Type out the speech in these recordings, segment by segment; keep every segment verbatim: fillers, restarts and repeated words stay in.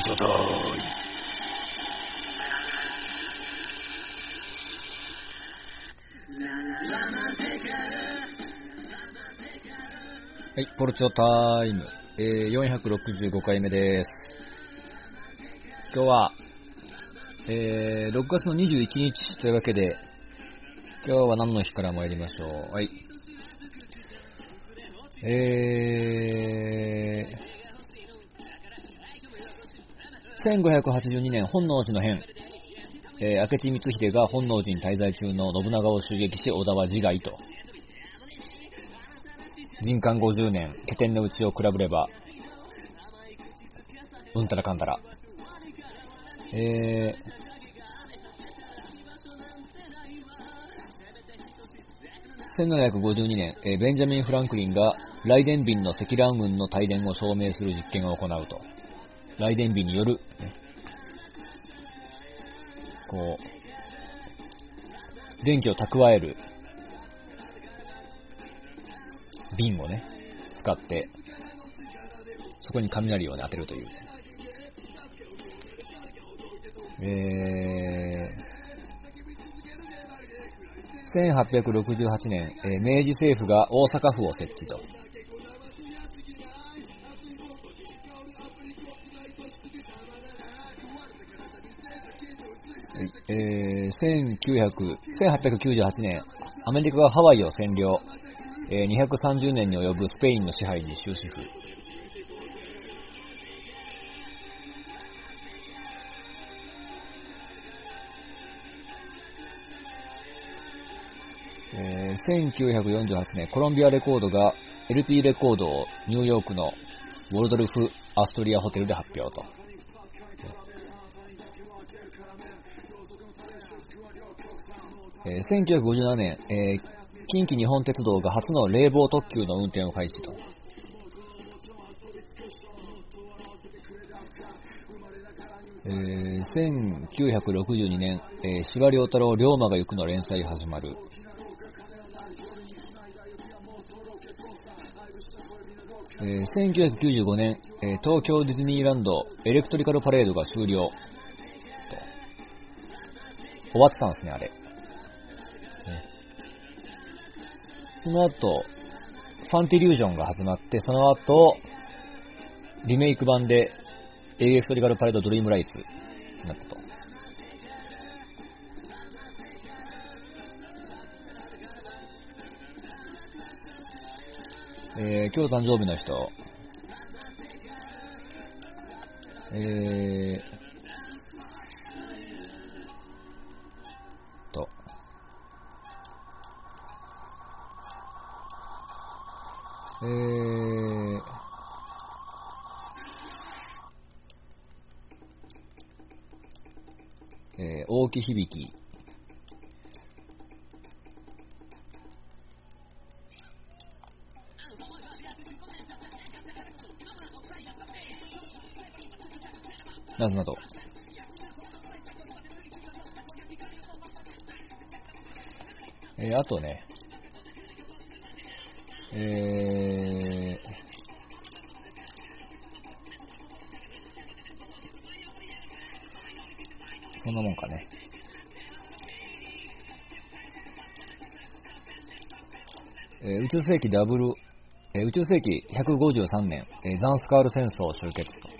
ちょたーい。はい、ポルチョタイム、えー、よんひゃくろくじゅうごかいめです。今日は、えー、ろくがつのにじゅういちにちというわけで、今日は何の日から参りましょう。はい。えー、せんごひゃくはちじゅうにねん、本能寺の変。えー、明智光秀が本能寺に滞在中の信長を襲撃し、織田は自害と。人間ごじゅうねん、拠点の内を比べれば、うんたらかんたら。えー、せんななひゃくごじゅうにねん、えー、ベンジャミン・フランクリンが雷電瓶の積乱雲の帯電を証明する実験を行うと。雷電瓶による、ね、こう、電気を蓄える瓶をね、使って、そこに雷をね、当てるという。えー、せんはっぴゃくろくじゅうはちねん、えー、明治政府が大阪府を設置と。えー、せんきゅうひゃく、せんはっぴゃくきゅうじゅうはちねん、アメリカがハワイを占領、えー、にひゃくさんじゅうねんに及ぶスペインの支配に終止符。えー、せんきゅうひゃくよんじゅうはちねん、コロンビアレコードが エルピー レコードをニューヨークのウォルドルフ・アストリアホテルで発表と。えー、せんきゅうひゃくごじゅうななねん、えー、近畿日本鉄道が初の冷房特急の運転を開始と。えー、せんきゅうひゃくろくじゅうにねん、えー、司馬遼太郎龍馬が行くの連載始まる。えー、せんきゅうひゃくきゅうじゅうごねん、えー、東京ディズニーランドエレクトリカルパレードが終了と。終わってたんですね、あれ。ね、その後、ファンティリュージョンが始まって、その後、リメイク版でエレクトリカルパレードドリームライツになったと。えー、今日誕生日の人、えー、と、えー、えー、大木響、などなど。えー、あとね、えー、そんなもんかね。えー、宇宙世紀ダブル、えー、宇宙世紀ひゃくごじゅうさんねん、えー、ザンスカール戦争終結と。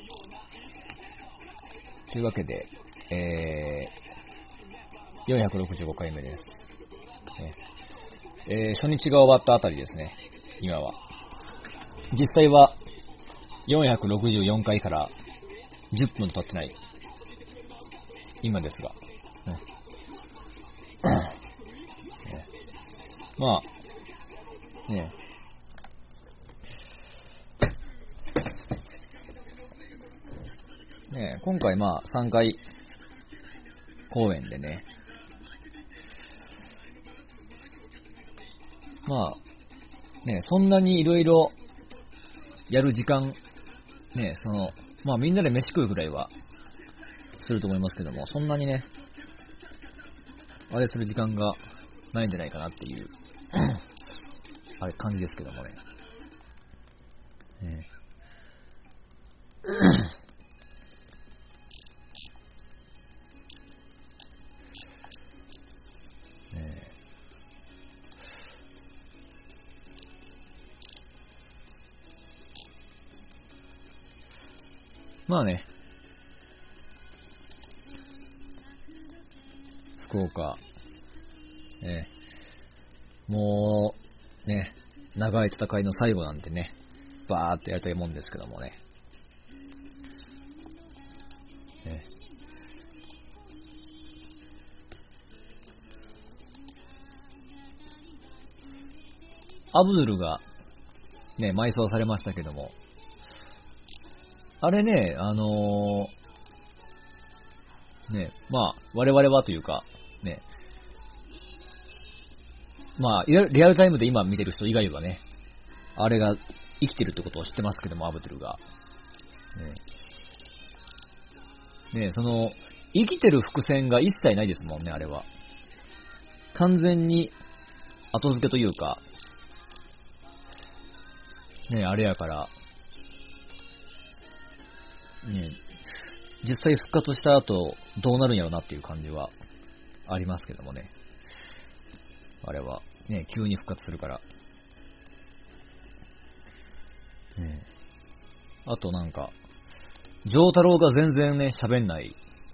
というわけで、えー、よんひゃくろくじゅうごかいめです。えー、初日が終わったあたりですね、今は。実際はよんひゃくろくじゅうよんかいからじゅっぷん経ってない今ですが、うんね、まあねね今回まあさんかい公演でね、まあねそんなにいろいろやる時間ね、そのまあみんなで飯食うぐらいはすると思いますけども、そんなにねあれする時間がないんじゃないかなっていうあれ感じですけどもね。ねまあね、福岡、えー、もう、ね、長い戦いの最後なんてね、バーっとやりたいもんですけどもね。えー、アブドゥルが、ね、埋葬されましたけども、あれね、あのー、ね、まあ、我々はというか、ね、まあ、リアルタイムで今見てる人以外はね、あれが生きてるってことを知ってますけども、アブドゥルが。ね、ね、その、生きてる伏線が一切ないですもんね、あれは。完全に後付けというか、ね、あれやから、ね、実際復活した後、どうなるんやろなっていう感じはありますけどもね。あれは、ね、急に復活するから。ね、あとなんか、ジョータロウが全然ね、喋んない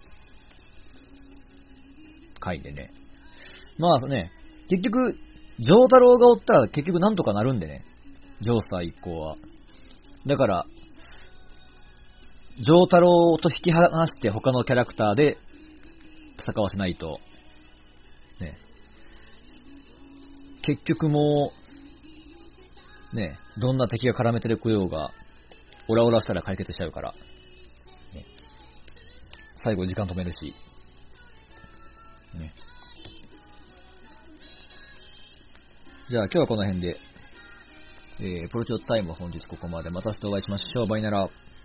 回でね。まあね、結局、ジョータロウがおったら結局なんとかなるんでね。ジョースター一行は。だから、ジョータロウと引き離して他のキャラクターで戦わせないと、ね。結局もう、ね、どんな敵が絡めてるこようが、オラオラしたら解決しちゃうから、ね、最後時間止めるし、ね。じゃあ今日はこの辺で、えー、プロチョタイム本日ここまで。また明日お会いしましょう。バイなら。